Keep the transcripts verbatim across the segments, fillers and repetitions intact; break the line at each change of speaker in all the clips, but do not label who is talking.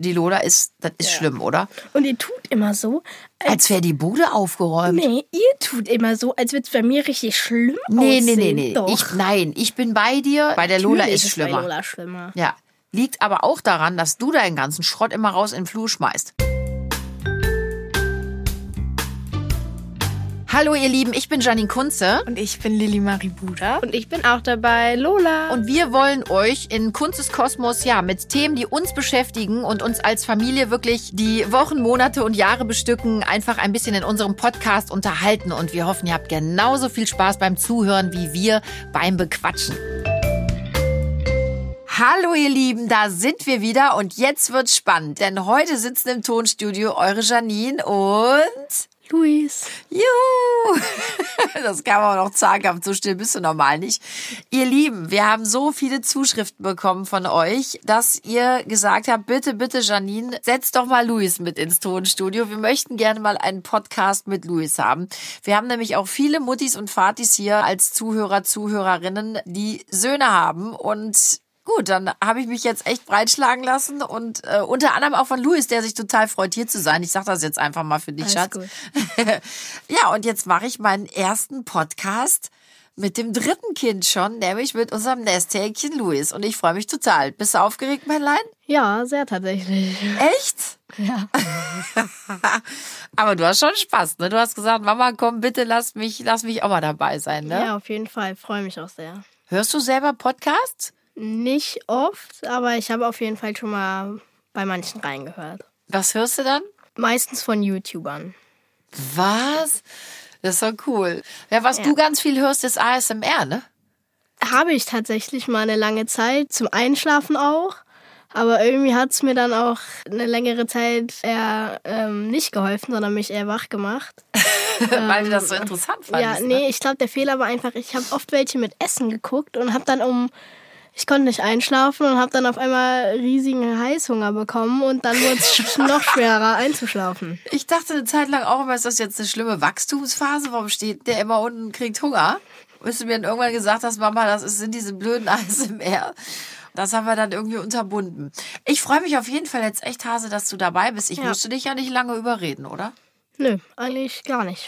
die Lola ist, das ist ja. schlimm, oder?
Und ihr tut immer so,
als, als wäre die Bude aufgeräumt.
Nee, ihr tut immer so, als würde es bei mir richtig schlimm
nee,
aussehen.
Nee, nee, nee,
Doch.
ich, nein, ich bin bei dir. Bei der Lola ist es schlimmer.
Bei Lola schlimmer.
Ja, liegt aber auch daran, dass du deinen ganzen Schrott immer raus in den Flur schmeißt. Hallo ihr Lieben, ich bin Janine Kunze.
Und ich bin Lili Marie Buda.
Und ich bin auch dabei, Lola.
Und wir wollen euch in Kunzes Kosmos ja mit Themen, die uns beschäftigen und uns als Familie wirklich die Wochen, Monate und Jahre bestücken, einfach ein bisschen in unserem Podcast unterhalten. Und wir hoffen, ihr habt genauso viel Spaß beim Zuhören wie wir beim Bequatschen. Hallo ihr Lieben, da sind wir wieder und jetzt wird's spannend, denn heute sitzen im Tonstudio eure Janine und...
Luis.
Juhu! Das kann man auch noch zaghaft, so still bist du normal nicht. Ihr Lieben, wir haben so viele Zuschriften bekommen von euch, dass ihr gesagt habt, bitte, bitte Janine, setz doch mal Luis mit ins Tonstudio. Wir möchten gerne mal einen Podcast mit Luis haben. Wir haben nämlich auch viele Muttis und Vatis hier als Zuhörer, Zuhörerinnen, die Söhne haben und... Gut, dann habe ich mich jetzt echt breitschlagen lassen und äh, unter anderem auch von Luis, der sich total freut, hier zu sein. Ich sage das jetzt einfach mal für dich,
Alles
Schatz.
Gut.
Ja, und jetzt mache ich meinen ersten Podcast mit dem dritten Kind schon, nämlich mit unserem Nesthäkchen Luis. Und ich freue mich total. Bist du aufgeregt, Männlein?
Ja, sehr tatsächlich.
Echt?
Ja.
Aber du hast schon Spaß, ne? Du hast gesagt, Mama, komm, bitte lass mich, lass mich auch mal dabei sein, ne?
Ja, auf jeden Fall. Freue mich auch sehr.
Hörst du selber Podcasts?
Nicht oft, aber ich habe auf jeden Fall schon mal bei manchen reingehört.
Was hörst du dann?
Meistens von YouTubern.
Was? Das ist doch cool. Ja, was ja. du ganz viel hörst, ist A S M R, ne?
Habe ich tatsächlich mal eine lange Zeit, zum Einschlafen auch. Aber irgendwie hat es mir dann auch eine längere Zeit eher ähm, nicht geholfen, sondern mich eher wach gemacht.
Weil du das so interessant fandest.
Ja, nee,
ne?
ich glaube, der Fehler war einfach, ich habe oft welche mit Essen geguckt und habe dann um... Ich konnte nicht einschlafen und habe dann auf einmal riesigen Heißhunger bekommen und dann wurde es noch schwerer einzuschlafen.
Ich dachte eine Zeit lang auch immer, ist das jetzt eine schlimme Wachstumsphase? Warum steht der immer unten und kriegt Hunger? Bis du mir dann irgendwann gesagt hast, Mama, das sind diese blöden A S M R. Das haben wir dann irgendwie unterbunden. Ich freue mich auf jeden Fall jetzt echt, Hase, dass du dabei bist. Ich ja. musste dich ja nicht lange überreden, oder?
Nö, eigentlich gar nicht.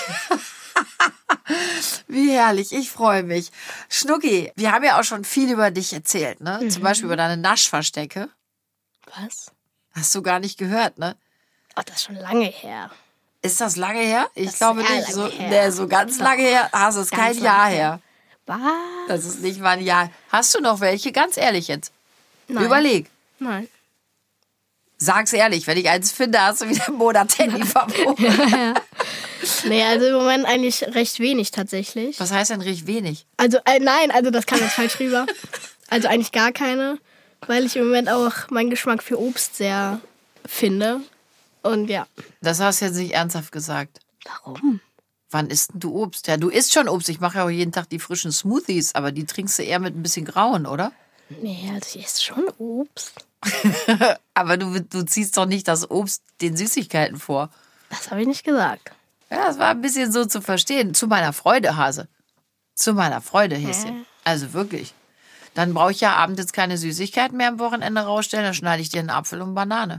Wie herrlich, ich freue mich. Schnucki, wir haben ja auch schon viel über dich erzählt, ne? Mhm. Zum Beispiel über deine Naschverstecke.
Was?
Hast du gar nicht gehört, ne?
Oh, das ist schon lange her.
Ist das lange her? Ich
das
glaube nicht. So, nee, so ganz lange her. Hast es kein Jahr her.
Was?
Das ist nicht mal ein Jahr. Hast du noch welche? Ganz ehrlich jetzt.
Nein.
Überleg.
Nein.
Sag's ehrlich, wenn ich eins finde, hast du wieder einen Monat Handyverbot.
ja, ja. Nee, also im Moment eigentlich recht wenig tatsächlich.
Was heißt denn recht wenig?
Also, äh, nein, also das kam jetzt falsch rüber. Also eigentlich gar keine, weil ich im Moment auch meinen Geschmack für Obst sehr finde. Und ja.
Das hast du jetzt nicht ernsthaft gesagt.
Warum?
Wann isst denn du Obst? Ja, du isst schon Obst. Ich mache ja auch jeden Tag die frischen Smoothies, aber die trinkst du eher mit ein bisschen Grauen, oder?
Nee, also ich esse schon Obst.
Aber du, du ziehst doch nicht das Obst den Süßigkeiten vor.
Das habe ich nicht gesagt.
Ja, das war ein bisschen so zu verstehen. Zu meiner Freude, Hase. Zu meiner Freude, Häschen.
Hä?
Also wirklich. Dann brauche ich ja abends jetzt keine Süßigkeiten mehr am Wochenende rausstellen. Dann schneide ich dir einen Apfel und Banane.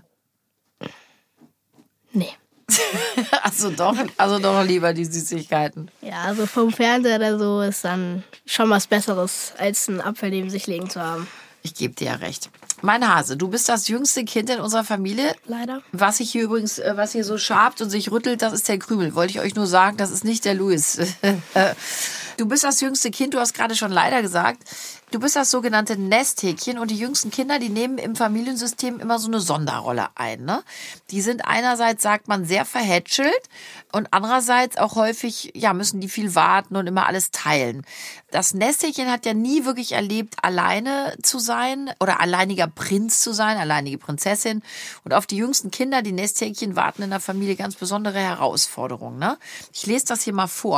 Nee.
also doch, also doch lieber die Süßigkeiten.
Ja, also vom Fernseher oder so ist dann schon was Besseres, als einen Apfel neben sich legen zu haben.
Ich gebe dir ja recht. Mein Hase, du bist das jüngste Kind in unserer Familie.
Leider.
Was ich hier übrigens, was hier so schabt und sich rüttelt, das ist der Krümel. Wollte ich euch nur sagen, das ist nicht der Luis. Du bist das jüngste Kind, du hast gerade schon leider gesagt. Du bist das sogenannte Nesthäkchen und die jüngsten Kinder, die nehmen im Familiensystem immer so eine Sonderrolle ein. Ne? Die sind einerseits, sagt man, sehr verhätschelt und andererseits auch häufig, ja, müssen die viel warten und immer alles teilen. Das Nesthäkchen hat ja nie wirklich erlebt, alleine zu sein oder alleiniger Prinz zu sein, alleinige Prinzessin. Und auf die jüngsten Kinder, die Nesthäkchen, warten in der Familie ganz besondere Herausforderungen. Ne? Ich lese das hier mal vor.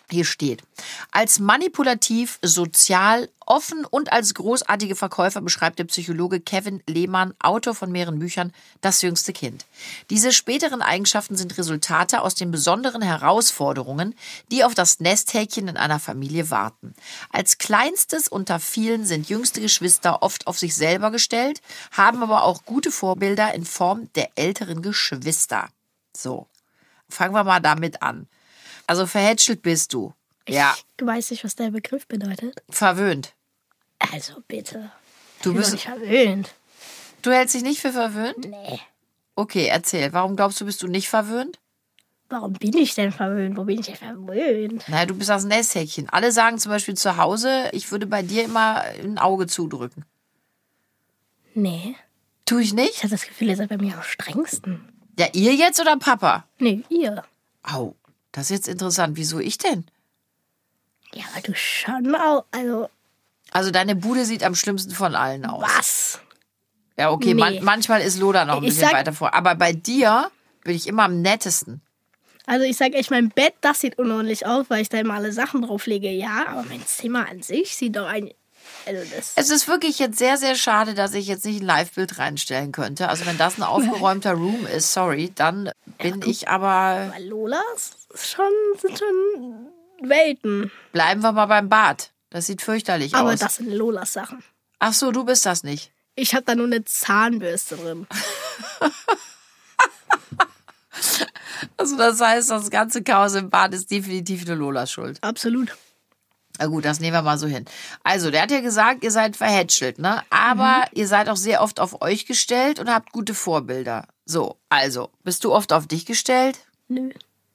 Hier steht, als manipulativ, sozial, offen und als großartige Verkäufer beschreibt der Psychologe Kevin Lehmann, Autor von mehreren Büchern, das jüngste Kind. Diese späteren Eigenschaften sind Resultate aus den besonderen Herausforderungen, die auf das Nesthäkchen in einer Familie warten. Als kleinstes unter vielen sind jüngste Geschwister oft auf sich selber gestellt, haben aber auch gute Vorbilder in Form der älteren Geschwister. So, fangen wir mal damit an. Also verhätschelt bist du. Ja.
Ich weiß nicht, was der Begriff bedeutet.
Verwöhnt.
Also bitte.
Du
Ich bin
bist.
doch nicht verwöhnt.
Du hältst dich nicht für verwöhnt?
Nee.
Okay, erzähl. Warum glaubst du, bist du nicht verwöhnt?
Warum bin ich denn verwöhnt? Wo bin ich denn verwöhnt?
Naja, du bist das Nesthäkchen. Alle sagen zum Beispiel zu Hause, ich würde bei dir immer ein Auge zudrücken.
Nee.
Tu ich
Ich
nicht?
habe das Gefühl, ihr seid bei mir am strengsten.
Ja, ihr jetzt oder Papa?
Nee, ihr.
Au, das ist jetzt interessant. Wieso ich denn?
Ja, aber du schon auch. Also,
Also deine Bude sieht am schlimmsten von allen aus.
was?
Ja, okay,
Nee.
man, manchmal ist Lola noch ein
Ich
bisschen
sag-
weiter vor. Aber bei dir bin ich immer am nettesten.
Also ich sag echt, mein Bett, das sieht unordentlich aus, weil ich da immer alle Sachen drauflege. Ja, aber mein Zimmer an sich sieht doch ein... Also das...
Es ist wirklich jetzt sehr, sehr schade, dass ich jetzt nicht ein Live-Bild reinstellen könnte. Also wenn das ein aufgeräumter Room ist, sorry, dann bin ich aber...
Aber Lolas ist schon, sind schon Welten.
Bleiben wir mal beim Bad. Das sieht fürchterlich
Aber
aus.
das sind Lolas Sachen.
Ach so, du bist das nicht.
Ich habe da nur eine Zahnbürste drin.
Also das heißt, das ganze Chaos im Bad ist definitiv eine Lolas Schuld.
Absolut.
Na gut, das nehmen wir mal so hin. Also, der hat ja gesagt, ihr seid verhätschelt, ne? Aber ihr seid auch sehr oft auf euch gestellt und habt gute Vorbilder. So, also, bist du oft auf dich gestellt?
Nö.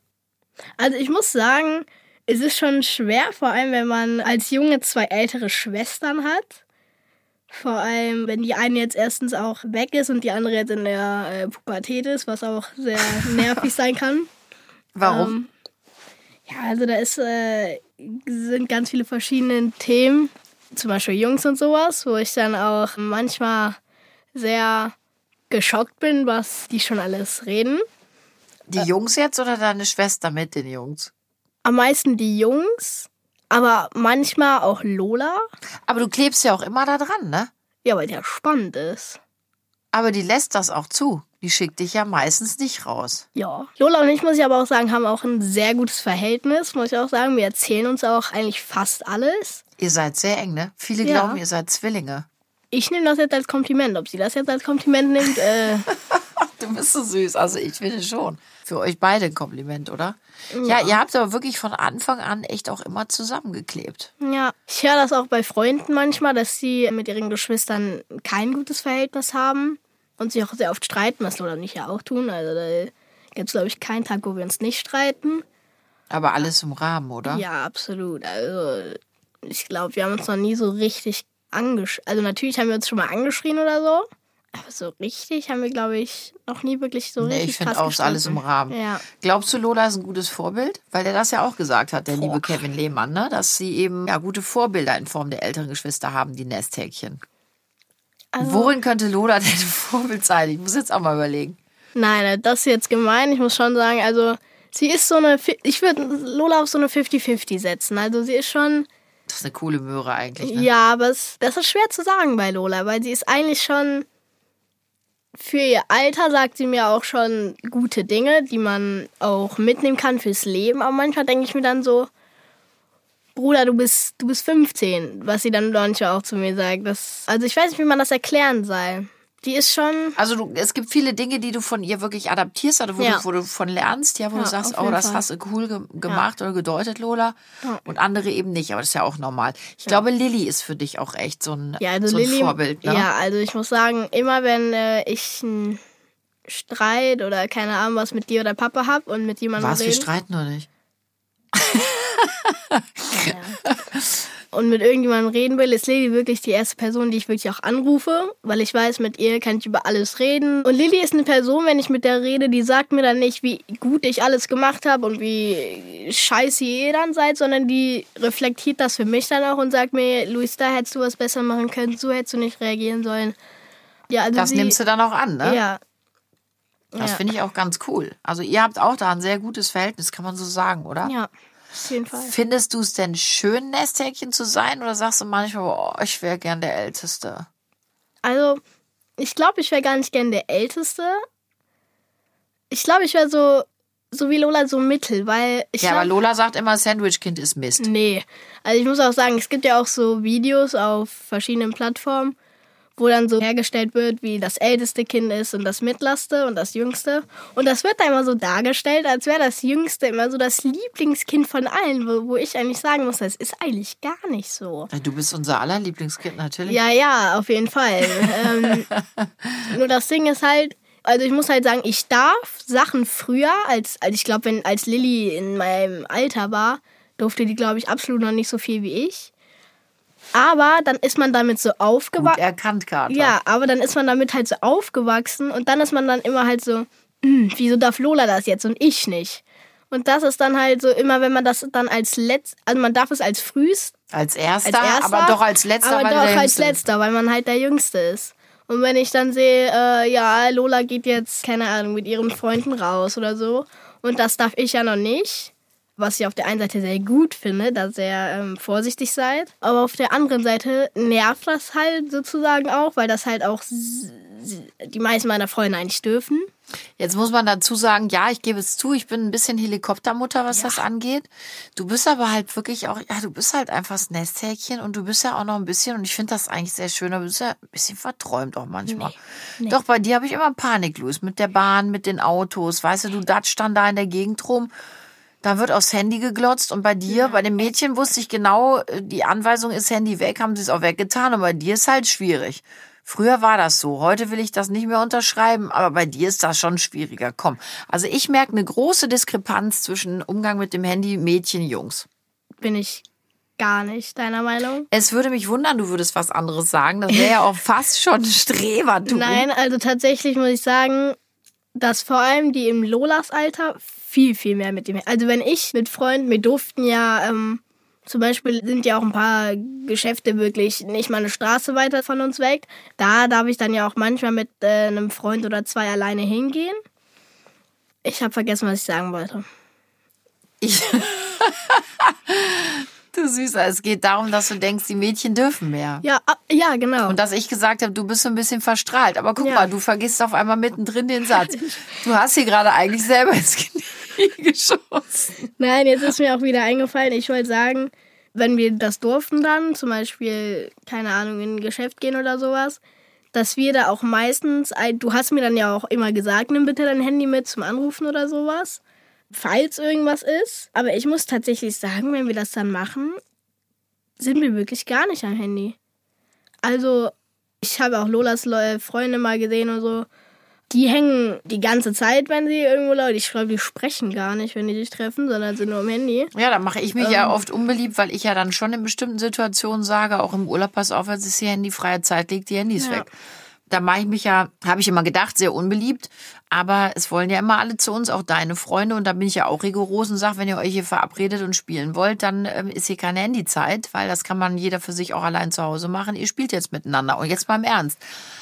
Also ich muss sagen, es ist schon schwer, vor allem wenn man als Junge zwei ältere Schwestern hat. Vor allem, wenn die eine jetzt erstens auch weg ist und die andere jetzt in der äh, Pubertät ist, was auch sehr nervig sein kann.
Warum?
Ähm, ja, also da ist, äh, sind ganz viele verschiedene Themen, zum Beispiel Jungs und sowas, wo ich dann auch manchmal sehr geschockt bin, was die schon alles reden.
Die Jungs jetzt oder deine Schwester mit den Jungs?
Am meisten die Jungs, aber manchmal auch Lola.
Aber du klebst ja auch immer da dran, ne?
Ja, weil der spannend ist.
Aber die lässt das auch zu. Die schickt dich ja meistens nicht raus.
Ja. Lola und ich, muss ich aber auch sagen, haben auch ein sehr gutes Verhältnis, muss ich auch sagen. Wir erzählen uns auch eigentlich fast alles.
Ihr seid sehr eng, ne? Viele
Ja.
glauben, ihr seid Zwillinge.
Ich nehme das jetzt als Kompliment. Ob sie das jetzt als Kompliment nimmt, äh,
Du bist so süß. Also ich finde schon. Für euch beide ein Kompliment, oder? Ja, ihr habt aber wirklich von Anfang an echt auch immer zusammengeklebt.
ja. Ich höre das auch bei Freunden manchmal, dass sie mit ihren Geschwistern kein gutes Verhältnis haben und sich auch sehr oft streiten, was Lola und ich ja auch tun. Also da gibt es, glaube ich, keinen Tag, wo wir uns nicht streiten.
Aber alles im Rahmen, oder?
Ja, absolut. Also ich glaube, wir haben uns noch nie so richtig angeschrien. Also natürlich haben wir uns schon mal angeschrien oder so. Aber so richtig haben wir, glaube ich, noch nie wirklich so
Nee,
richtig
ich finde
krass
auch, ist alles im
gestritten.
Rahmen.
Ja.
Glaubst du, Lola ist ein gutes Vorbild? Weil der das ja auch gesagt hat, der liebe Kevin Lehmann, ne? Dass sie eben ja gute Vorbilder in Form der älteren Geschwister haben, die Nesthäkchen.
Also,
Worin könnte Lola denn ein Vorbild sein? Ich muss jetzt auch mal überlegen.
nein, das ist jetzt gemein. Ich muss schon sagen, also sie ist so eine, ich würde Lola auf so eine fünfzig fünfzig setzen. Also sie ist schon,
Das ist eine coole Möhre eigentlich, ne?
ja, aber es, das ist schwer zu sagen bei Lola, weil sie ist eigentlich schon, für ihr Alter sagt sie mir auch schon gute Dinge, die man auch mitnehmen kann fürs Leben. Aber manchmal denke ich mir dann so, Bruder, du bist, du bist fünfzehn, was sie dann manchmal auch zu mir sagt. Das, also ich weiß nicht, wie man das erklären soll. Die ist schon,
Also du, es gibt viele Dinge, die du von ihr wirklich adaptierst, oder wo,
Ja.
du, wo du von lernst, ja, wo
Ja,
du sagst,
auf
oh,
jeden
das
Fall.
hast du cool ge gemacht oder gedeutet, Lola.
Ja.
Und andere eben nicht, aber das ist ja auch normal. Ich glaube, Lilly ist für dich auch echt so ein,
ja, also
so ein
Lilly,
Vorbild, ne?
ja, also ich muss sagen, immer wenn äh, ich einen Streit oder keine Ahnung was mit dir oder Papa hab und mit jemandem
Was, wir
reden
streiten oder nicht?
und mit irgendjemandem reden will, ist Lilly wirklich die erste Person, die ich wirklich auch anrufe, weil ich weiß, mit ihr kann ich über alles reden. Und Lilly ist eine Person, wenn ich mit der rede, die sagt mir dann nicht, wie gut ich alles gemacht habe und wie scheiße ihr dann seid, sondern die reflektiert das für mich dann auch und sagt mir, Luis, da hättest du was besser machen können, so hättest du nicht reagieren sollen. Ja, also
Das
sie,
nimmst du dann auch an, ne?
Ja.
Das
ja.
finde ich auch ganz cool. Also ihr habt auch da ein sehr gutes Verhältnis, kann man so sagen, oder?
Ja. Auf jeden Fall.
Findest du es denn schön, Nesthäkchen zu sein? Oder sagst du manchmal, oh, ich wäre gern der Älteste?
Also, ich glaube, ich wäre gar nicht gern der Älteste. Ich glaube, ich wäre so, so wie Lola, so mittel, weil ich
Ja,
glaub,
aber Lola sagt immer, Sandwich-Kind ist Mist.
Nee, also ich muss auch sagen, es gibt ja auch so Videos auf verschiedenen Plattformen, wo dann so hergestellt wird, wie das älteste Kind ist und das mittlerste und das jüngste. Und das wird da immer so dargestellt, als wäre das jüngste immer so das Lieblingskind von allen, wo, wo ich eigentlich sagen muss, das ist eigentlich gar nicht so.
Du bist unser aller Lieblingskind, natürlich.
Ja, ja, auf jeden Fall. ähm, nur das Ding ist halt, also ich muss halt sagen, ich darf Sachen früher, als, als ich glaube, wenn als Lilly in meinem Alter war, durfte die, glaube ich, absolut noch nicht so viel wie ich. Aber dann ist man damit so aufgewachsen.
Gut erkannt, Kater.
Ja, aber dann ist man damit halt so aufgewachsen und dann ist man dann immer halt so, hm, wieso darf Lola das jetzt und ich nicht? Und das ist dann halt so immer, wenn man das dann als letzt, also man darf es als frühest,
Als erster,
als erster,
aber doch als letzter,
aber
weil
doch
du der
als
Jüngste bist.
letzter, weil man halt der Jüngste ist. Und wenn ich dann sehe, äh, ja, Lola geht jetzt, keine Ahnung, mit ihren Freunden raus oder so und das darf ich ja noch nicht, was ich auf der einen Seite sehr gut finde, dass ihr ähm, vorsichtig seid, aber auf der anderen Seite nervt das halt sozusagen auch, weil das halt auch s- s- die meisten meiner Freunde eigentlich dürfen.
Jetzt muss man dazu sagen, ja, ich gebe es zu, ich bin ein bisschen Helikoptermutter, was
Ja.
das angeht. Du bist aber halt wirklich auch, ja, du bist halt einfach das Nesthäkchen und du bist ja auch noch ein bisschen, und ich finde das eigentlich sehr schön, aber du bist ja ein bisschen verträumt auch manchmal.
Nee, nee.
Doch, bei dir habe ich immer Panik, Luis, mit der Bahn, mit den Autos, weißt du, du datscht dann da in der Gegend rum, da wird aufs Handy geglotzt und bei dir, bei den Mädchen wusste ich genau, die Anweisung ist Handy weg, haben sie es auch weggetan und bei dir ist halt schwierig. Früher war das so, heute will ich das nicht mehr unterschreiben, aber bei dir ist das schon schwieriger. Komm, also ich merke eine große Diskrepanz zwischen Umgang mit dem Handy Mädchen, Jungs.
Bin ich gar nicht deiner Meinung.
Es würde mich wundern, du würdest was anderes sagen, das wäre ja auch fast schon Strebertum.
Nein, also tatsächlich muss ich sagen, dass vor allem die im Lolas Alter viel, viel mehr mit dem... Also wenn ich mit Freunden, wir durften ja... Ähm, zum Beispiel sind ja auch ein paar Geschäfte wirklich nicht mal eine Straße weiter von uns weg. Da darf ich dann ja auch manchmal mit äh, einem Freund oder zwei alleine hingehen. Ich habe vergessen, was ich sagen wollte.
Ich du Süßer, es geht darum, dass du denkst, die Mädchen dürfen mehr.
Ja, ah, ja, genau.
Und dass ich gesagt habe, du bist so ein bisschen verstrahlt. Aber guck
Ja.
mal, du vergisst auf einmal mittendrin den Satz. Du hast hier gerade eigentlich selber ins Knie geschossen.
Nein, jetzt ist mir auch wieder eingefallen. Ich wollte sagen, wenn wir das durften dann, zum Beispiel, keine Ahnung, in ein Geschäft gehen oder sowas, dass wir da auch meistens, du hast mir dann ja auch immer gesagt, nimm bitte dein Handy mit zum Anrufen oder sowas, falls irgendwas ist. Aber ich muss tatsächlich sagen, wenn wir das dann machen, sind wir wirklich gar nicht am Handy. Also, ich habe auch Lolas Le- Freunde mal gesehen und so. Die hängen die ganze Zeit, wenn sie irgendwo Leute, ich glaube, die sprechen gar nicht, wenn die sich treffen, sondern sind nur am Handy.
Ja, da mache ich mich ähm. ja oft unbeliebt, weil ich ja dann schon in bestimmten Situationen sage, auch im Urlaub, pass auf, als es hier handyfreie Zeit liegt, die Handys
Ja.
weg. Da mache ich mich ja, habe ich immer gedacht, sehr unbeliebt. Aber es wollen ja immer alle zu uns, auch deine Freunde. Und da bin ich ja auch rigoros und sage, wenn ihr euch hier verabredet und spielen wollt, dann ähm, ist hier keine Handyzeit, weil das kann man jeder für sich auch allein zu Hause machen. Ihr spielt jetzt miteinander. Und jetzt mal im Ernst.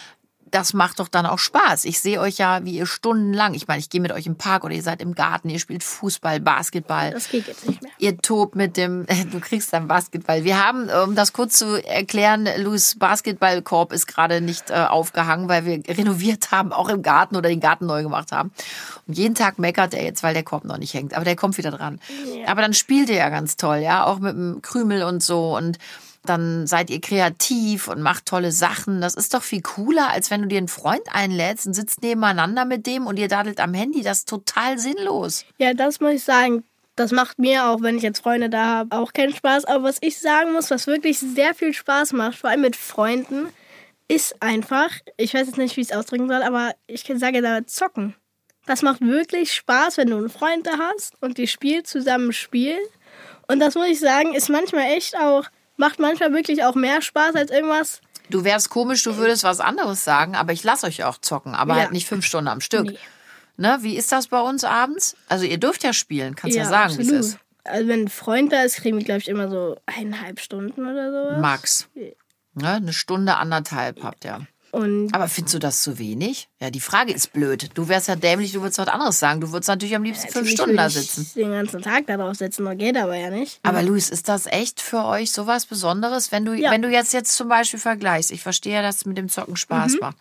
Das macht doch dann auch Spaß. Ich sehe euch ja, wie ihr stundenlang, ich meine, ich gehe mit euch im Park oder ihr seid im Garten, ihr spielt Fußball, Basketball.
Das geht jetzt nicht mehr.
Ihr tobt mit dem, du kriegst dann Basketball. Wir haben, um das kurz zu erklären, Louis' Basketballkorb ist gerade nicht äh, aufgehangen, weil wir renoviert haben, auch im Garten oder den Garten neu gemacht haben. Und jeden Tag meckert er jetzt, weil der Korb noch nicht hängt. Aber der kommt wieder dran.
Ja.
Aber dann spielt ihr ja ganz toll, ja, auch mit dem Krümel und so. Und dann seid ihr kreativ und macht tolle Sachen. Das ist doch viel cooler, als wenn du dir einen Freund einlädst und sitzt nebeneinander mit dem und ihr daddelt am Handy. Das ist total sinnlos.
Ja, das muss ich sagen. Das macht mir auch, wenn ich jetzt Freunde da habe, auch keinen Spaß. Aber was ich sagen muss, was wirklich sehr viel Spaß macht, vor allem mit Freunden, ist einfach, ich weiß jetzt nicht, wie ich es ausdrücken soll, aber ich sage da zocken. Das macht wirklich Spaß, wenn du einen Freund da hast und die spielt zusammen spielen. Und das muss ich sagen, ist manchmal echt auch, macht manchmal wirklich auch mehr Spaß als irgendwas.
Du wärst komisch, du würdest was anderes sagen, aber ich lasse euch auch zocken, aber
Ja.
halt nicht fünf Stunden am Stück.
Nee.
Ne, wie ist das bei uns abends? Also ihr dürft ja spielen, kannst ja, sagen, wie es ist.
Also wenn ein Freund da ist, kriegen wir, glaube ich, immer so eineinhalb Stunden oder so.
Max. Ne, eine Stunde, anderthalb habt ihr.
Und
Aber findest du das zu wenig? Ja, die Frage ist blöd. Du wärst ja dämlich, du würdest was anderes sagen. Du würdest natürlich am liebsten fünf Stunden da sitzen.
Ich den ganzen Tag da drauf sitzen, das geht aber ja nicht.
Aber Luis, ist das echt für euch sowas Besonderes, wenn du,
Ja.
wenn du jetzt, jetzt zum Beispiel vergleichst? Ich verstehe ja, dass es mit dem Zocken Spaß macht.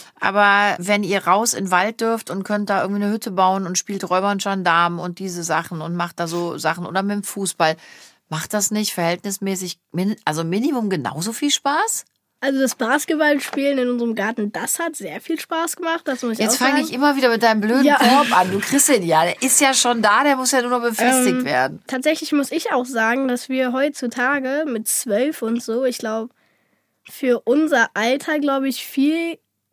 Aber wenn ihr raus in den Wald dürft und könnt da irgendwie eine Hütte bauen und spielt Räuber und Gendarmen und diese Sachen und macht da so Sachen oder mit dem Fußball, macht das nicht verhältnismäßig, min- also Minimum genauso viel Spaß?
Also das Basketballspielen in unserem Garten, das hat sehr viel Spaß gemacht, das muss ich
Jetzt
auch sagen.
fange ich immer wieder mit deinem blöden
Ja.
Korb an. Du kriegst den ja. Der ist ja schon da, der muss ja nur noch befestigt
Ähm,
werden.
Tatsächlich muss ich auch sagen, dass wir heutzutage mit zwölf und so, ich glaube, für unser Alter, glaube ich, viel,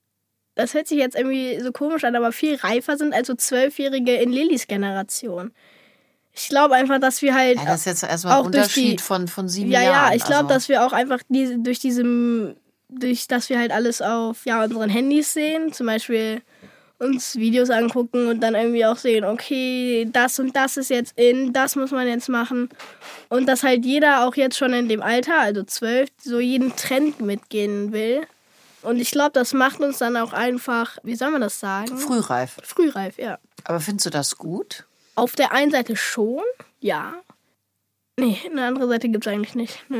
das hört sich jetzt irgendwie so komisch an, aber viel reifer sind als so Zwölfjährige in Lillys Generation. Ich glaube einfach, dass wir halt
Ja, das ist jetzt erstmal ein
auch durch
Unterschied
die-
von, von sieben
Ja,
Jahren.
ja, ich glaube,
also.
dass wir auch einfach diese, durch diesem, durch dass wir halt alles auf ja, unseren Handys sehen, zum Beispiel uns Videos angucken und dann irgendwie auch sehen, okay, das und das ist jetzt in, das muss man jetzt machen. Und dass halt jeder auch jetzt schon in dem Alter, also zwölf, so jeden Trend mitgehen will. Und ich glaube, das macht uns dann auch einfach, wie soll man das sagen?
Frühreif.
Frühreif, ja.
Aber findest du das gut?
Auf der einen Seite schon, ja. Nee, eine andere Seite gibt es eigentlich nicht. Nö.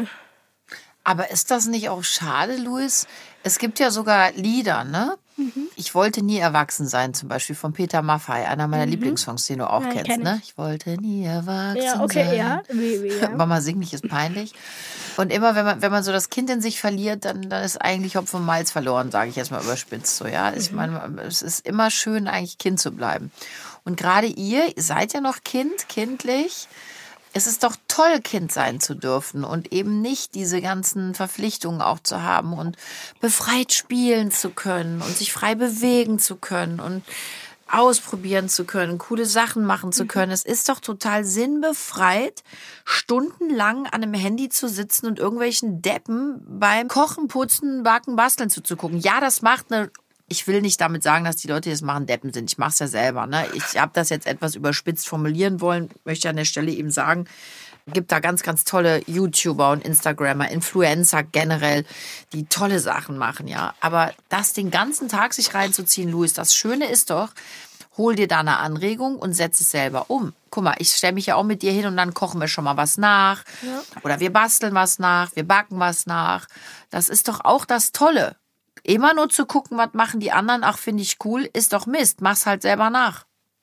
Aber ist das nicht auch schade, Luis? Es gibt ja sogar Lieder, ne?
Mhm.
Ich wollte nie erwachsen sein, zum Beispiel von Peter Maffay, einer meiner Lieblingssongs, den du auch
Ja,
kennst,
kenn ich.
ne? Ich wollte nie erwachsen
Ja, okay,
sein.
ja. Wie, wie, ja.
Mama, sing nicht, ist peinlich. Und immer, wenn man, wenn man so das Kind in sich verliert, dann, dann ist eigentlich Hopfen und Malz verloren, sage ich jetzt mal überspitzt so, ja. Ich meine, es ist immer schön, eigentlich Kind zu bleiben. Und gerade ihr, ihr seid ja noch Kind, kindlich. Es ist doch toll, Kind sein zu dürfen und eben nicht diese ganzen Verpflichtungen auch zu haben und befreit spielen zu können und sich frei bewegen zu können und ausprobieren zu können, coole Sachen machen zu können. Es ist doch total sinnbefreit, stundenlang an einem Handy zu sitzen und irgendwelchen Deppen beim Kochen, Putzen, Backen, Basteln zuzugucken. Ja, das macht eine... Ich will nicht damit sagen, dass die Leute, die das machen, Deppen sind. Ich mache es ja selber. Ne? Ich habe das jetzt etwas überspitzt formulieren wollen. Möchte an der Stelle eben sagen, gibt da ganz, ganz tolle YouTuber und Instagrammer, Influencer generell, die tolle Sachen machen, ja. Aber das den ganzen Tag sich reinzuziehen, Luis, das Schöne ist doch, hol dir da eine Anregung und setz es selber um. Guck mal, ich stelle mich ja auch mit dir hin und dann kochen wir schon mal was nach.
Ja.
Oder wir basteln was nach, wir backen was nach. Das ist doch auch das Tolle. Immer nur zu gucken, was machen die anderen, ach, finde ich cool, ist doch Mist. Mach's halt selber nach.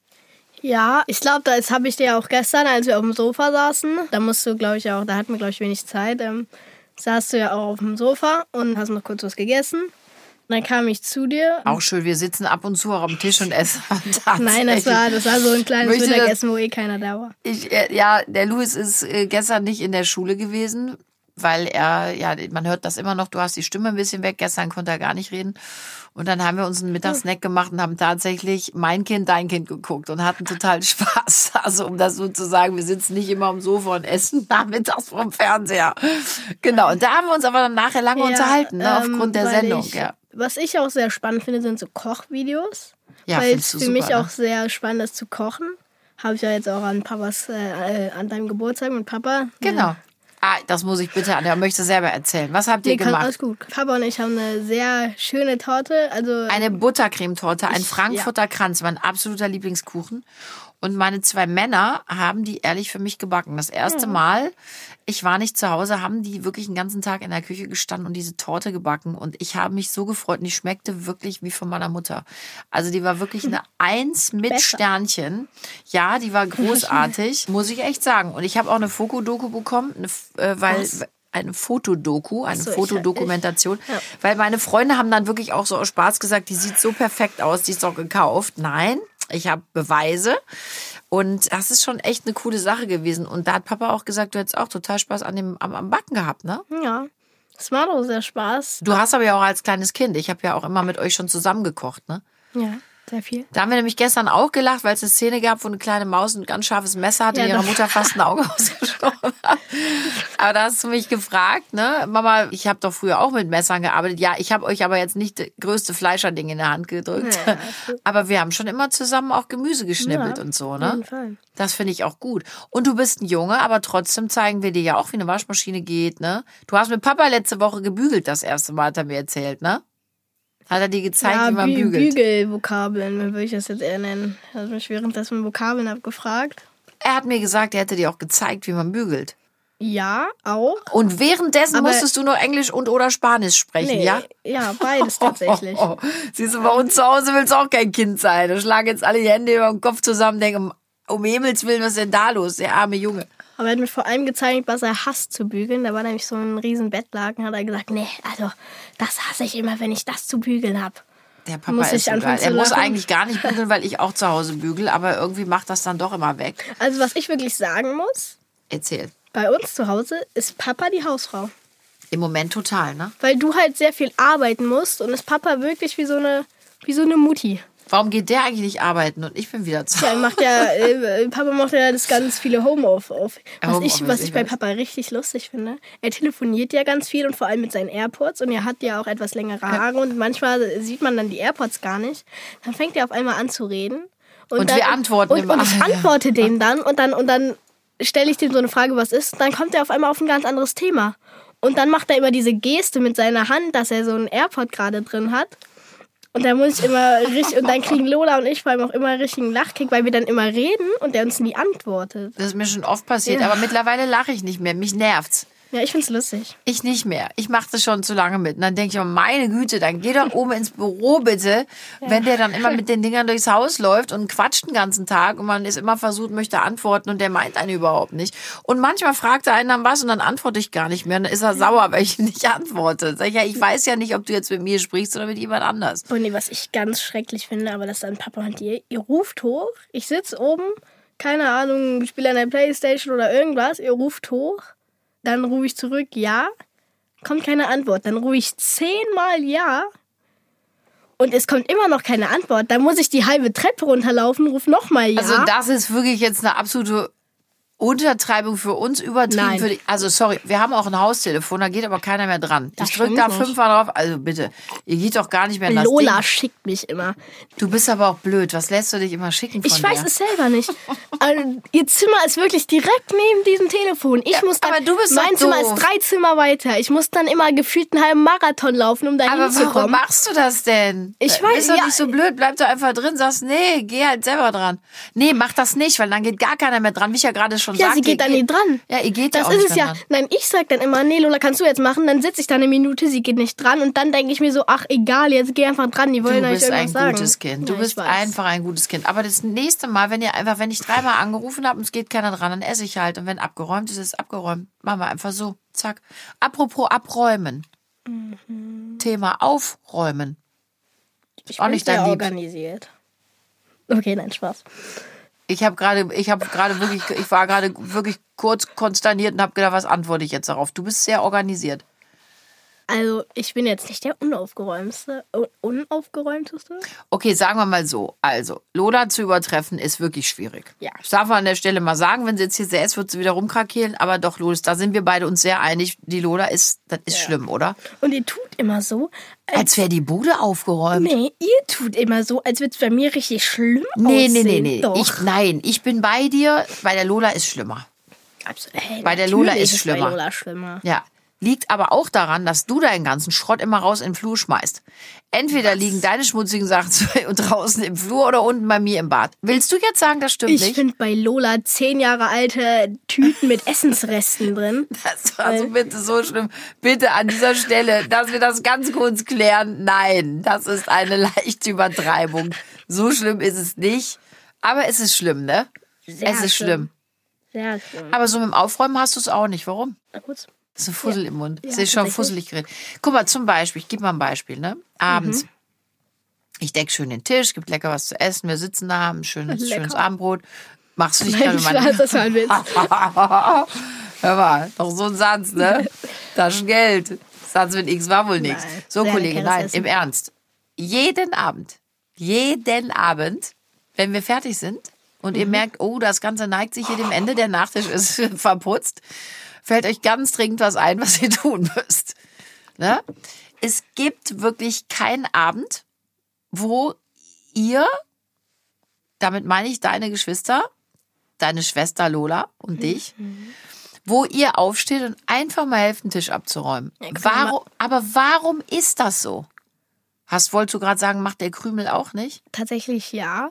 Ja, ich glaube, das habe ich dir auch gestern, als wir auf dem Sofa saßen. Da musst du, glaube ich, auch, da hatten wir, glaube ich, wenig Zeit. Ähm, saßt du ja auch auf dem Sofa und hast noch kurz was gegessen. Und dann kam ich zu dir.
Auch schön, wir sitzen ab und zu auch am Tisch und essen.
Nein, das war, das war so ein kleines
Möchte das-
Mittagessen, wo eh keiner da war.
Ich, äh, ja, der Luis ist äh, gestern nicht in der Schule gewesen, weil er, ja, man hört das immer noch, du hast die Stimme ein bisschen weg, gestern konnte er gar nicht reden. Und dann haben wir uns einen Mittagssnack gemacht und haben tatsächlich Mein Kind, Dein Kind geguckt und hatten total Spaß. Also um das so zu sagen, wir sitzen nicht immer am Sofa und essen nachmittags vorm Fernseher. Genau, und da haben wir uns aber dann nachher lange
Ja,
unterhalten, ne,
ähm,
aufgrund der
weil
Sendung.
Ich,
ja,
Was ich auch sehr spannend finde, sind so Kochvideos.
ja
weil
findest
es
du
für
super,
mich
ne?
auch sehr spannend ist zu kochen. Habe ich ja jetzt auch an Papas, äh, an deinem Geburtstag mit Papa.
Genau. Ah, das muss ich bitte an. Er möchte selber erzählen. Was habt ihr
Nee, kann,
gemacht?
alles gut. Papa und ich haben eine sehr schöne Torte. Also
Eine Buttercremetorte, ein
Ich-
Frankfurter Kranz, mein absoluter Lieblingskuchen. Und meine zwei Männer haben die ehrlich für mich gebacken. Das erste Mal, ich war nicht zu Hause, haben die wirklich den ganzen Tag in der Küche gestanden und diese Torte gebacken. Und ich habe mich so gefreut und die schmeckte wirklich wie von meiner Mutter. Also die war wirklich eine Eins mit
Besser.
Sternchen. Ja, die war großartig, muss ich echt sagen. Und ich habe auch eine Foku-Doku bekommen, eine, F- äh, weil...
Was?
Eine Fotodoku, eine
Ach so, ich-
Fotodokumentation.
ich- ja.
Weil meine Freunde haben dann wirklich auch so aus Spaß gesagt, die sieht so perfekt aus, die ist doch gekauft. Nein, ich habe Beweise. Und das ist schon echt eine coole Sache gewesen. Und da hat Papa auch gesagt, du hättest auch total Spaß an dem, am, am Backen gehabt, ne?
ja, es macht auch sehr Spaß.
Du hast aber ja auch als kleines Kind, ich habe ja auch immer mit euch schon zusammen gekocht, ne?
Ja, sehr viel.
Da haben wir nämlich gestern auch gelacht, weil es eine Szene gab, wo eine kleine Maus ein ganz scharfes Messer hatte
Ja,
und ihrer
das-
Mutter fast ein Auge ausgestochen hat. Aber da hast du mich gefragt, ne? Mama, ich habe doch früher auch mit Messern gearbeitet. Ja, ich habe euch aber jetzt nicht das größte Fleischerding in der Hand gedrückt.
Ja, das-
Aber wir haben schon immer zusammen auch Gemüse geschnippelt
Ja,
und so,
Auf
ne?
jeden Fall.
Das finde ich auch gut. Und du bist ein Junge, aber trotzdem zeigen wir dir ja auch, wie eine Waschmaschine geht, ne? Du hast mit Papa letzte Woche gebügelt, das erste Mal, hat er mir erzählt, ne? Hat er dir gezeigt,
ja,
wie man
Bü-
bügelt?
Bügelvokabeln, würde ich das jetzt eher nennen. Er hat mich währenddessen Vokabeln abgefragt.
Er hat mir gesagt, er hätte dir auch gezeigt, wie man bügelt.
Ja, auch.
Und währenddessen
Aber-
musstest du noch Englisch und oder Spanisch sprechen,
Nee,
ja?
ja, beides tatsächlich.
Oh, oh, oh. Siehst du, bei uns zu Hause willst du auch kein Kind sein. Da schlagen jetzt alle die Hände über den Kopf zusammen und denken, um, um Himmels Willen, was ist denn da los, der arme Junge?
Aber er hat mir vor allem gezeigt, was er hasst zu bügeln. Da war nämlich so ein riesen Bettlaken, hat er gesagt, nee, also das hasse ich immer, wenn ich das zu bügeln habe.
Der Papa
Muss
ist
ich
so
anfangen
geil. Er
zu
muss
lachen?
eigentlich gar nicht bügeln, weil ich auch zu Hause bügel, aber irgendwie macht das dann doch immer weg.
Also was ich wirklich sagen muss,
Erzähl.
bei uns zu Hause ist Papa die Hausfrau.
Im Moment total, ne?
Weil du halt sehr viel arbeiten musst und ist Papa wirklich wie so eine, wie so eine Mutti.
Warum geht der eigentlich nicht arbeiten und ich bin wieder zu
Ja, er macht ja, äh, Papa macht ja das ganz viele Homeoffice. Was,
Homeoffice,
ich, was ich
ich
bei
weiß.
Papa richtig lustig finde, er telefoniert ja ganz viel und vor allem mit seinen AirPods und er hat ja auch etwas längere Haare und manchmal sieht man dann die AirPods gar nicht. Dann fängt er auf einmal an zu reden.
Und
dann,
wir antworten
und,
immer.
und ich antworte dem dann und dann, und dann stelle ich dem so eine Frage, was ist, dann kommt er auf einmal auf ein ganz anderes Thema. Und dann macht er immer diese Geste mit seiner Hand, dass er so einen AirPod gerade drin hat. Und da muss ich immer richtig, und dann kriegen Lola und ich vor allem auch immer richtigen Lachkick, weil wir dann immer reden und der uns nie antwortet.
Das ist mir schon oft passiert,
Ja.
aber mittlerweile lache ich nicht mehr. Mich nervt's.
Ja, ich find's lustig.
Ich nicht mehr. Ich mache das schon zu lange mit. Und dann denke ich, oh meine Güte, dann geh doch oben ins Büro bitte, wenn der dann immer mit den Dingern durchs Haus läuft und quatscht den ganzen Tag und man ist immer versucht, möchte antworten und der meint einen überhaupt nicht. Und manchmal fragt er einen dann was und dann antworte ich gar nicht mehr. Und dann ist er sauer, weil ich nicht antworte. Sag ich, ja, ich weiß ja nicht, ob du jetzt mit mir sprichst oder mit jemand anders.
Und nee, was ich ganz schrecklich finde, aber das ist dann Papa und ihr, ihr ruft hoch, ich sitze oben, keine Ahnung, spiele an der Playstation oder irgendwas, ihr ruft hoch, dann rufe ich zurück, ja, kommt keine Antwort, dann rufe ich zehnmal ja und es kommt immer noch keine Antwort, dann muss ich die halbe Treppe runterlaufen, ruf nochmal ja.
Also das ist wirklich jetzt eine absolute Untertreibung für uns, übertrieben
Nein.
für dich. Also sorry, wir haben auch ein Haustelefon, da geht aber keiner mehr dran.
Das
Ich drücke
stimmt
da
nicht.
fünfmal drauf. Also bitte, ihr geht doch gar nicht mehr in das
Lola
Ding.
schickt mich immer.
Du bist aber auch blöd. Was lässt du dich immer schicken von
Ich weiß
dir?
es selber nicht. Also, ihr Zimmer ist wirklich direkt neben diesem Telefon. Ich muss dann,
aber du bist
mein
doch
Zimmer
doof.
ist drei Zimmer weiter. Ich muss dann immer gefühlt einen halben Marathon laufen, um da
Aber warum
hinzukommen.
machst du das denn?
Ich
Äh,
weiß,
Bist doch
ja.
nicht so blöd, bleib doch einfach drin, sagst, nee, geh halt selber dran. Nee, mach das nicht, weil dann geht gar keiner mehr dran, wie ich ja gerade schon
Ja,
sagte.
sie geht dann nicht dran.
Ja, ihr geht ja
Das
auch
ist
nicht
es ja.
dran.
Nein, ich sag dann immer, nee, Lola, kannst du jetzt machen? Dann sitze ich da eine Minute, sie geht nicht dran und dann denke ich mir so, ach egal, jetzt geh einfach dran, die wollen
Du
euch
bist ein
irgendwas sagen.
gutes Kind. Du
Ja,
bist
ich weiß.
einfach ein gutes Kind. Aber das nächste Mal, wenn ihr einfach, wenn ich dreimal angerufen habe und es geht keiner dran, dann esse ich halt. Und wenn abgeräumt ist, ist es abgeräumt. Machen wir einfach so. Zack. Apropos abräumen.
Mhm.
Thema aufräumen.
Ich
auch
bin
nicht
sehr
dein Lieb.
organisiert. Okay, nein, Spaß.
Ich habe gerade, ich habe gerade wirklich, ich war gerade wirklich kurz konsterniert und habe gedacht, was antworte ich jetzt darauf? Du bist sehr organisiert.
Also, ich bin jetzt nicht der unaufgeräumteste, un- unaufgeräumteste.
Okay, sagen wir mal so. Also, Lola zu übertreffen ist wirklich schwierig.
Ja.
Das darf man an der Stelle mal sagen. Wenn sie jetzt hier säß, wird sie wieder rumkrakeelen. Aber doch, Lolis, da sind wir beide uns sehr einig. Die Lola ist, das ist schlimm, oder?
Und ihr tut immer so, als,
Als wäre die Bude aufgeräumt.
nee, ihr tut immer so, als würde es bei mir richtig schlimm
Nee,
aussehen.
nee, nee, nee.
Doch.
Ich, nein, ich bin bei dir. Bei der Lola ist schlimmer.
Abs- hey,
bei der Lola
natürlich
ist schlimmer.
Bei Lola schlimmer.
Ja. Liegt aber auch daran, dass du deinen ganzen Schrott immer raus in den Flur schmeißt. Entweder liegen deine schmutzigen Sachen draußen im Flur oder unten bei mir im Bad. Willst du jetzt sagen, das stimmt
Ich
nicht?
finde bei Lola zehn Jahre alte Tüten mit Essensresten drin.
Das war so bitte so schlimm. Bitte an dieser Stelle, dass wir das ganz kurz klären. Nein, das ist eine leichte Übertreibung. So schlimm ist es nicht. Aber es ist schlimm, ne?
Sehr
es ist schlimm.
Sehr schlimm.
Aber so mit dem Aufräumen hast du es auch nicht. Warum?
Na gut.
Das ist ein Fussel im Mund.
Ja,
Das ist schon
tatsächlich.
fusselig geredet. Guck mal, zum Beispiel, ich gebe mal ein Beispiel, ne? Abends. Ich decke schön den Tisch, gibt lecker was zu essen, wir sitzen da, haben ein schönes,
Lecker.
schönes Abendbrot. Machst du nicht
Nein,
gerne
Spaß, das war ein Witz.
Hör mal, doch so ein Satz, ne? Taschengeld. Satz mit X war wohl nichts.
Nein,
So,
sehr
Kollege,
leckeres
nein,
Essen.
im Ernst. Jeden Abend, jeden Abend, wenn wir fertig sind und
Mhm.
ihr merkt, oh, das Ganze neigt sich hier dem Ende, der Nachtisch ist verputzt, fällt euch ganz dringend was ein, was ihr tun müsst. Ne? Es gibt wirklich keinen Abend, wo ihr, damit meine ich deine Geschwister, deine Schwester Lola und dich, wo ihr aufsteht und einfach mal helft, den Tisch abzuräumen.
Ja, guck mal.
Warum, aber warum ist das so? Hast, wolltest du gerade sagen, macht der Krümel auch nicht?
Tatsächlich ja.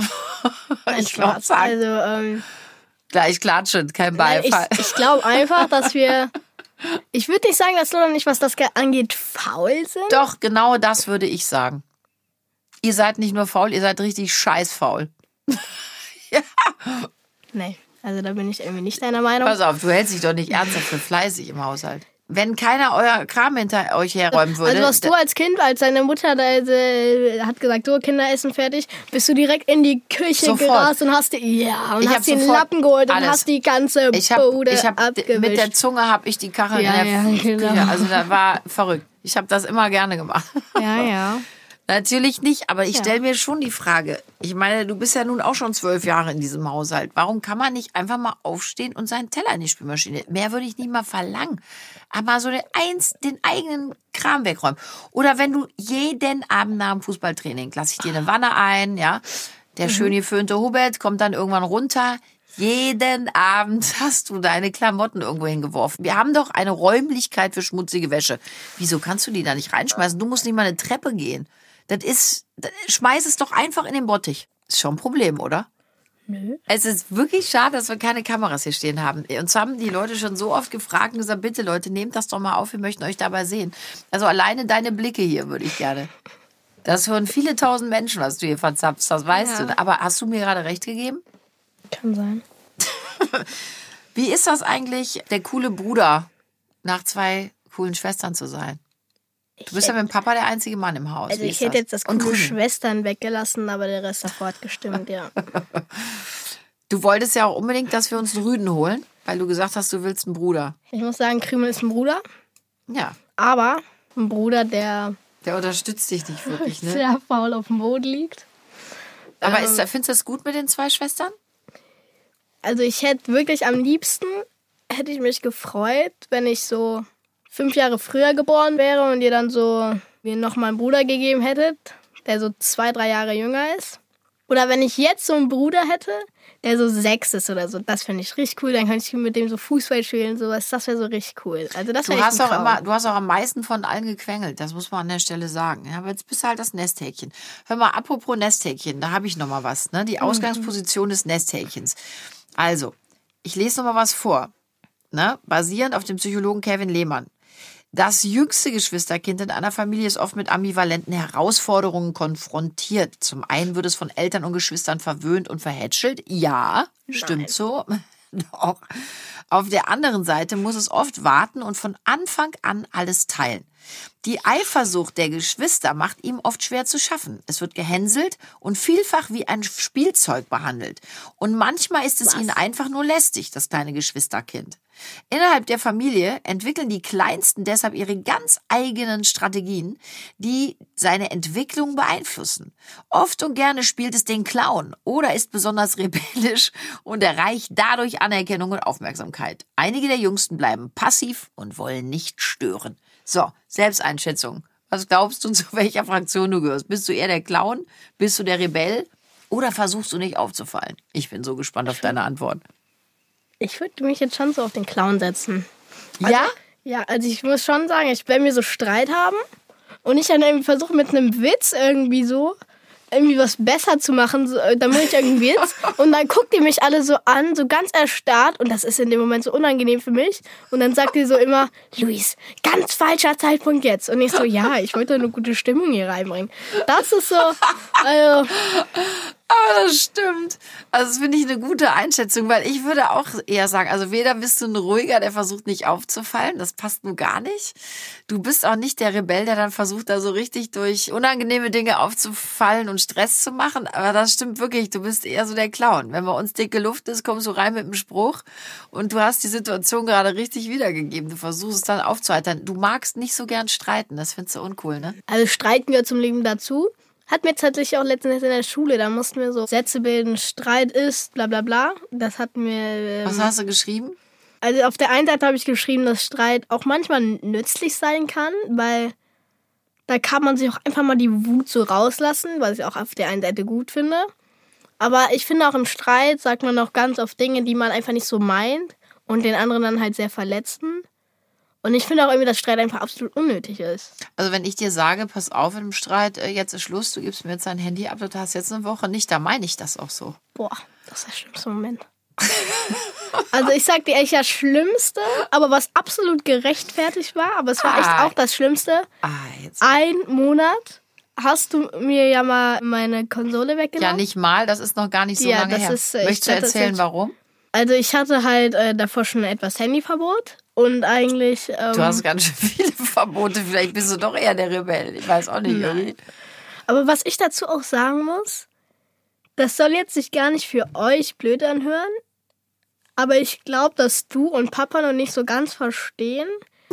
ich glaube, sagen.
Also, ähm,
Gleich klatschend, kein Beifall.
Ich, ich glaube einfach, dass wir... Ich würde nicht sagen, dass Lola und ich, was das angeht, faul sind.
Doch, genau das würde ich sagen. Ihr seid nicht nur faul, ihr seid richtig scheißfaul. ja.
Nee, also da bin ich irgendwie nicht deiner Meinung.
Pass auf, du hältst dich doch nicht ernsthaft für fleißig im Haushalt. Wenn keiner euer Kram hinter euch herräumen würde...
Also was du als Kind, als deine Mutter da, äh, hat gesagt, so, Kinderessen fertig, bist du direkt in die Küche
Sofort.
gerast und hast die, ja, und
ich
hast den Lappen geholt
alles.
und hast die ganze
ich hab,
Bude
ich hab,
abgewischt.
Mit der Zunge habe ich die Kachel
ja,
in der
ja, genau.
Küche. Also das war verrückt. Ich habe das immer gerne gemacht.
Ja, ja.
Natürlich nicht, aber ich
Ja.
stelle mir schon die Frage, ich meine, du bist ja nun auch schon zwölf Jahre in diesem Haushalt. Warum kann man nicht einfach mal aufstehen und seinen Teller in die Spülmaschine? Mehr würde ich nicht mal verlangen. Aber so den, eins, den eigenen Kram wegräumen. Oder wenn du jeden Abend nach dem Fußballtraining, lass ich dir eine Wanne ein, ja. Der
Mhm.
schön geföhnte Hubert kommt dann irgendwann runter. Jeden Abend hast du deine Klamotten irgendwo hingeworfen. Wir haben doch eine Räumlichkeit für schmutzige Wäsche. Wieso kannst du die da nicht reinschmeißen? Du musst nicht mal eine Treppe gehen. Das ist, das, schmeiß es doch einfach in den Bottich. Ist schon ein Problem, oder?
Nö.
Es ist wirklich schade, dass wir keine Kameras hier stehen haben. Uns haben die Leute schon so oft gefragt und gesagt, bitte Leute, nehmt das doch mal auf, wir möchten euch dabei sehen. Also alleine deine Blicke hier würde ich gerne. Das hören viele tausend Menschen, was du hier verzapfst, das weißt
Ja.
du. Aber hast du mir gerade recht gegeben?
Kann sein.
Wie ist das eigentlich, der coole Bruder nach zwei coolen Schwestern zu sein? Du bist ja mit dem Papa der einzige Mann im Haus.
Also
Wie
ich
ist
hätte jetzt das
Und
coole
Krümel.
Schwestern weggelassen, aber der Rest davor hat gestimmt, ja.
Du wolltest ja auch unbedingt, dass wir uns einen Rüden holen, weil du gesagt hast, du willst einen Bruder.
Ich muss sagen, Krümel ist ein Bruder,
Ja,
aber ein Bruder, der
der unterstützt dich nicht wirklich, ne?
sehr faul auf dem Boden liegt.
Aber
Ähm,
ist, findest du das gut mit den zwei Schwestern?
Also ich hätte wirklich am liebsten, hätte ich mich gefreut, wenn ich so fünf Jahre früher geboren wäre und ihr dann so mir noch mal einen Bruder gegeben hättet, der so zwei, drei Jahre jünger ist. Oder wenn ich jetzt so einen Bruder hätte, der so sechs ist oder so, das fände ich richtig cool. Dann könnte ich mit dem so Fußball spielen, sowas. Das wäre so richtig cool. Also das
Du
wäre
hast
echt ein
auch
Traum.
immer, du hast auch am meisten von allen gequengelt. Das muss man an der Stelle sagen. Ja, aber jetzt bist du halt das Nesthäkchen. Hör mal, apropos Nesthäkchen, da habe ich noch mal was. Ne? Die Ausgangsposition des Nesthäkchens. Also, ich lese noch mal was vor. Ne? Basierend auf dem Psychologen Kevin Lehmann. Das jüngste Geschwisterkind in einer Familie ist oft mit ambivalenten Herausforderungen konfrontiert. Zum einen wird es von Eltern und Geschwistern verwöhnt und verhätschelt. Ja, stimmt so. Doch. Auf der anderen Seite muss es oft warten und von Anfang an alles teilen. Die Eifersucht der Geschwister macht ihm oft schwer zu schaffen. Es wird gehänselt und vielfach wie ein Spielzeug behandelt. Und manchmal ist es
Was?
ihnen einfach nur lästig, das kleine Geschwisterkind. Innerhalb der Familie entwickeln die Kleinsten deshalb ihre ganz eigenen Strategien, die seine Entwicklung beeinflussen. Oft und gerne spielt es den Clown oder ist besonders rebellisch und erreicht dadurch Anerkennung und Aufmerksamkeit. Einige der Jüngsten bleiben passiv und wollen nicht stören. So, Selbsteinschätzung. Was glaubst du, zu welcher Fraktion du gehörst? Bist du eher der Clown? Bist du der Rebell? Oder versuchst du nicht aufzufallen? Ich bin so gespannt auf deine Antwort.
Ich würde mich jetzt schon so auf den Clown setzen. Also,
Ja?
Ja, also ich muss schon sagen, ich, wenn wir so Streit haben und ich dann irgendwie versuche mit einem Witz irgendwie so irgendwie was besser zu machen, so, dann mache ich irgendeinen Witz und dann guckt ihr mich alle so an, so ganz erstarrt und das ist in dem Moment so unangenehm für mich und dann sagt ihr so immer, Luis, ganz falscher Zeitpunkt jetzt und ich so, ja, ich wollte eine gute Stimmung hier reinbringen. Das ist so, also...
Aber das stimmt. Also das finde ich eine gute Einschätzung, weil ich würde auch eher sagen, also weder bist du ein Ruhiger, der versucht nicht aufzufallen, das passt nur gar nicht. Du bist auch nicht der Rebell, der dann versucht, da so richtig durch unangenehme Dinge aufzufallen und Stress zu machen. Aber das stimmt wirklich, du bist eher so der Clown. Wenn bei uns dicke Luft ist, kommst du rein mit einem Spruch und du hast die Situation gerade richtig wiedergegeben. Du versuchst es dann aufzuheitern. Du magst nicht so gern streiten, das findest du uncool, ne?
Also streiten gehört zum Leben dazu. Hat mir tatsächlich auch letztens in der Schule, da mussten wir so Sätze bilden, Streit ist, bla bla bla. Das hat mir... Ähm,
Was hast du geschrieben?
Also auf der einen Seite habe ich geschrieben, dass Streit auch manchmal nützlich sein kann, weil da kann man sich auch einfach mal die Wut so rauslassen, was ich auch auf der einen Seite gut finde. Aber ich finde auch im Streit sagt man auch ganz oft Dinge, die man einfach nicht so meint und den anderen dann halt sehr verletzen. Und ich finde auch irgendwie, dass Streit einfach absolut unnötig ist.
Also wenn ich dir sage, pass auf im Streit, äh, jetzt ist Schluss, du gibst mir jetzt dein Handy ab, du hast jetzt eine Woche nicht, da meine ich das auch so.
Boah, das ist der schlimmste Moment. Also ich sag dir echt das Schlimmste, aber was absolut gerechtfertigt war, aber es war echt
Ah.
auch das Schlimmste.
Ah, jetzt.
Ein Monat hast du mir ja mal meine Konsole weggenommen.
Ja, nicht mal, das ist noch gar nicht so
Ja,
lange
das
her.
ist, äh, ich
Möchtest du
glaub, das
erzählen,
ist-
warum?
Also ich hatte halt äh, davor schon etwas Handyverbot und eigentlich... Ähm,
Du hast ganz schön viele Verbote, vielleicht bist du doch eher der Rebell. Ich weiß auch nicht. Irgendwie.
Aber was ich dazu auch sagen muss, das soll jetzt sich gar nicht für euch blöd anhören, aber ich glaube, dass du und Papa noch nicht so ganz verstehen,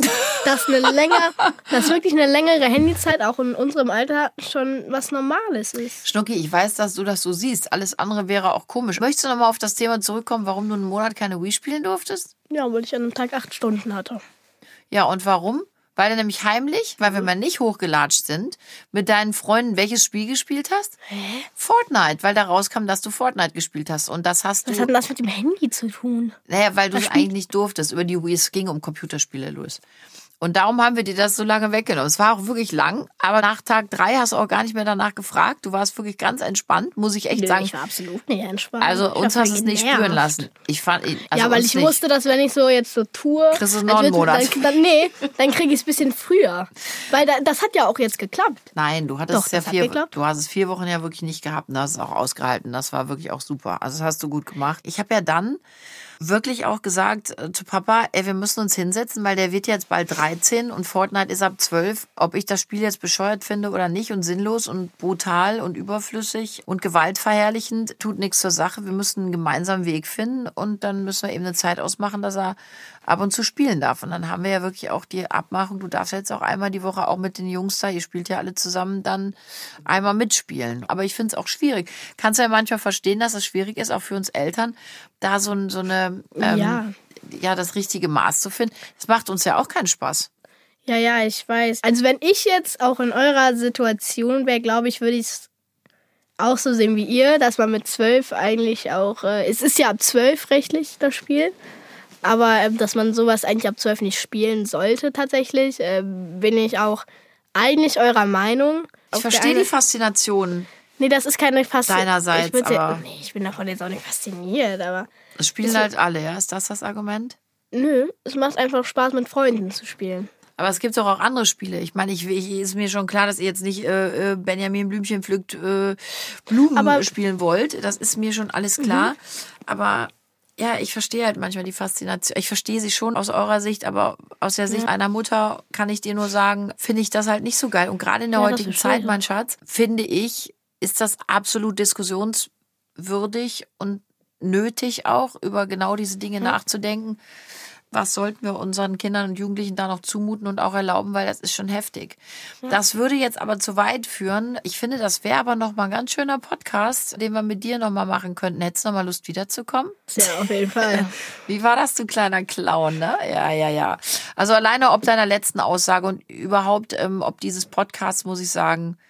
dass eine länger, dass wirklich eine längere Handyzeit auch in unserem Alter schon was Normales ist.
Schnucki, ich weiß, dass du das so siehst. Alles andere wäre auch komisch. Möchtest du nochmal auf das Thema zurückkommen, warum du einen Monat keine Wii spielen durftest?
Ja, weil ich an einem Tag acht Stunden hatte.
Ja, und warum? Weil du nämlich heimlich, weil wir mal nicht hochgelatscht sind, mit deinen Freunden welches Spiel gespielt hast?
Hä?
Fortnite, weil da rauskam, dass du Fortnite gespielt hast. Und das hast
Was
du...
hat denn das mit dem Handy zu tun?
Naja, weil du
Was
es
spielt-
eigentlich nicht durftest. Über die Wii, es ging um Computerspiele, Luis. Und darum haben wir dir das so lange weggenommen. Es war auch wirklich lang, aber nach Tag drei hast du auch gar nicht mehr danach gefragt. Du warst wirklich ganz entspannt, muss ich echt
Nö,
sagen.
ich war absolut nicht entspannt.
Also
Ich
uns
hab
hast du
voll
es nicht
genervt.
spüren lassen. Ich fand, also
Ja, weil
uns
ich
nicht.
wusste, dass wenn ich so jetzt so tue,
Kriegst du
als
noch einen
würde-
Monat.
Dann, dann, nee, dann kriege ich es ein bisschen früher. Weil da, das hat ja auch jetzt geklappt.
Nein, du hattest
Doch,
es ja
das hat
vier,
geklappt.
du hast es vier Wochen ja wirklich nicht gehabt und hast es auch ausgehalten. Das war wirklich auch super. Also das hast du gut gemacht. Ich habe ja dann wirklich auch gesagt äh, zu Papa, ey, wir müssen uns hinsetzen, weil der wird jetzt bald dreizehn und Fortnite ist ab zwölf. Ob ich das Spiel jetzt bescheuert finde oder nicht und sinnlos und brutal und überflüssig und gewaltverherrlichend, tut nichts zur Sache. Wir müssen einen gemeinsamen Weg finden und dann müssen wir eben eine Zeit ausmachen, dass er ab und zu spielen darf. Und dann haben wir ja wirklich auch die Abmachung, du darfst jetzt auch einmal die Woche auch mit den Jungs da, ihr spielt ja alle zusammen, dann einmal mitspielen. Aber ich finde es auch schwierig. Kannst du ja manchmal verstehen, dass es schwierig ist, auch für uns Eltern, da so, so eine, ähm,
Ja.
ja, das richtige Maß zu finden. Das macht uns ja auch keinen Spaß.
Ja, ja, ich weiß. Also wenn ich jetzt auch in eurer Situation wäre, glaube ich, würde ich es auch so sehen wie ihr, dass man mit zwölf eigentlich auch, äh, es ist ja ab zwölf rechtlich das Spiel, aber äh, dass man sowas eigentlich ab zwölf nicht spielen sollte tatsächlich, äh, bin ich auch eigentlich eurer Meinung.
Ich
Auf der
verstehe
einen-
die Faszination.
Nee, das ist keine Faszination.
Deinerseits,
ich würd's ja,
aber-
nee, ich bin davon jetzt auch nicht fasziniert, aber
Das spielen halt alle, ja? Ist das das Argument?
nö, es macht einfach Spaß mit Freunden zu spielen.
Aber es gibt doch auch andere Spiele. Ich meine, ich, ich ist mir schon klar, dass ihr jetzt nicht äh, äh, Benjamin Blümchen pflückt äh, Blumen
Aber-
spielen wollt. Das ist mir schon alles klar. Aber ja, ich verstehe halt manchmal die Faszination. Ich verstehe sie schon aus eurer Sicht, aber aus der Sicht einer Mutter kann ich dir nur sagen, finde ich das halt nicht so geil. Und gerade in der
Ja, das
heutigen
verstehe
Zeit,
ich.
mein Schatz, finde ich, ist das absolut diskussionswürdig und nötig auch, über genau diese Dinge nachzudenken. Was sollten wir unseren Kindern und Jugendlichen da noch zumuten und auch erlauben, weil das ist schon heftig. Das würde jetzt aber zu weit führen. Ich finde, das wäre aber noch mal ein ganz schöner Podcast, den wir mit dir noch mal machen könnten. Hättest du noch mal Lust, wiederzukommen?
Ja, auf jeden Fall.
Wie war das, du kleiner Clown, ne? Ja, ja, ja. Also alleine ob deiner letzten Aussage und überhaupt ähm, ob dieses Podcasts, muss ich sagen,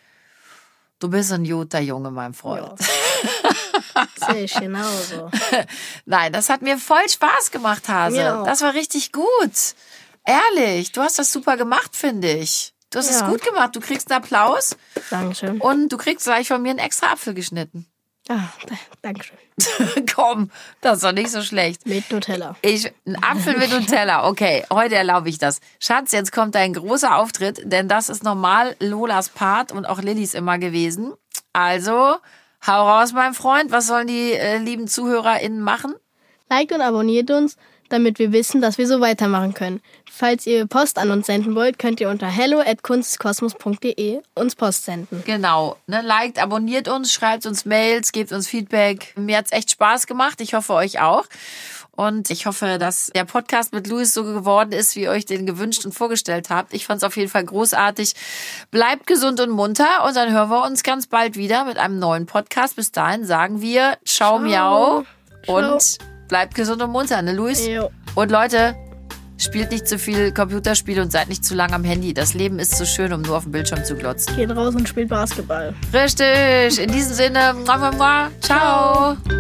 du bist ein guter Junge, mein Freund.
Sehe ich genauso.
Nein, das hat mir voll Spaß gemacht, Hase.
Mir auch.
Das war richtig gut. Ehrlich, du hast das super gemacht, finde ich. Du hast es
Ja.
gut gemacht. Du kriegst einen Applaus
Dankeschön.
und du kriegst gleich von mir einen extra Apfel geschnitten.
Ah, da- Dankeschön.
Komm, das ist doch nicht so schlecht.
Mit Nutella.
Ich, ein Apfel mit Nutella. Okay, heute erlaube ich das. Schatz, jetzt kommt ein großer Auftritt, denn das ist normal Lolas Part und auch Lillys immer gewesen. Also, hau raus, mein Freund. Was sollen die äh, lieben ZuhörerInnen machen?
Liked und abonniert uns, damit wir wissen, dass wir so weitermachen können. Falls ihr Post an uns senden wollt, könnt ihr unter hello at kunstkosmos punkt de uns Post senden.
Genau, ne, liked, abonniert uns, schreibt uns Mails, gebt uns Feedback. Mir hat's echt Spaß gemacht. Ich hoffe, euch auch. Und ich hoffe, dass der Podcast mit Luis so geworden ist, wie ihr euch den gewünscht und vorgestellt habt. Ich fand's auf jeden Fall großartig. Bleibt gesund und munter und dann hören wir uns ganz bald wieder mit einem neuen Podcast. Bis dahin sagen wir Ciao, Miau
Ciao.
und bleibt gesund und munter, ne Luis?
Jo.
Und Leute, spielt nicht zu viel Computerspiele und seid nicht zu lang am Handy. Das Leben ist zu schön, um nur auf dem Bildschirm zu glotzen.
Geht raus und spielt Basketball.
Richtig. In diesem Sinne, mua, mua, mua. Ciao.